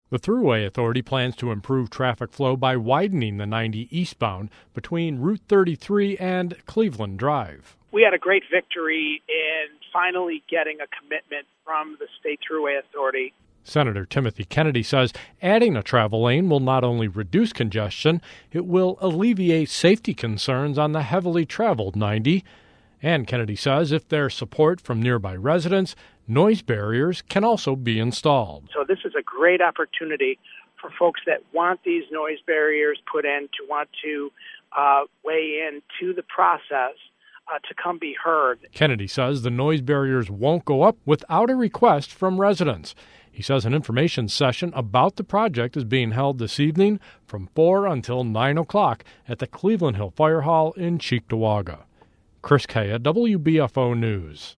The Thruway Authority plans to improve traffic flow by widening the 90 eastbound between Route 33 and Cleveland Drive. We had a great victory in finally getting a commitment from the State Thruway Authority. Senator Timothy Kennedy says adding a travel lane will not only reduce congestion, it will alleviate safety concerns on the heavily traveled 90. And Kennedy says if there's support from nearby residents, noise barriers can also be installed. So this is a great opportunity for folks that want these noise barriers put in, to want to weigh in to the process, to come be heard. Kennedy says the noise barriers won't go up without a request from residents. He says an information session about the project is being held this evening from 4 until 9 o'clock at the Cleveland Hill Fire Hall in Cheektowaga. Chris Kaya, WBFO News.